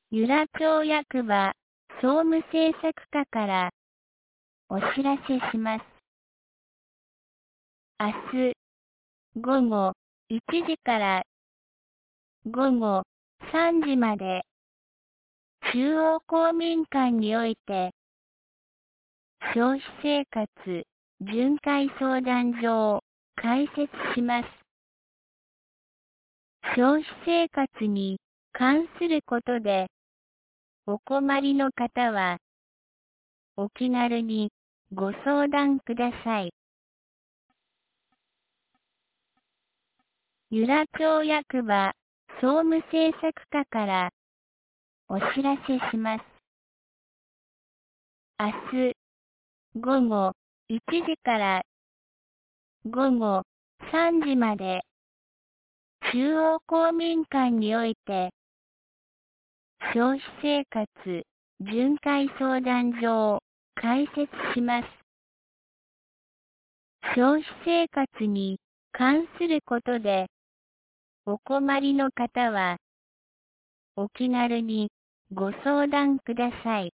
由良町役場総務政策課からお知らせします。明日午後1時から午後3時まで中央公民館において消費生活巡回相談所を開設します。消費生活に関することでお困りの方はお気軽にご相談ください。由良町役場総務政策課からお知らせします。明日午後1時から午後3時まで中央公民館において消費生活巡回相談所を開設します。消費生活に関することでお困りの方はお気軽にご相談ください。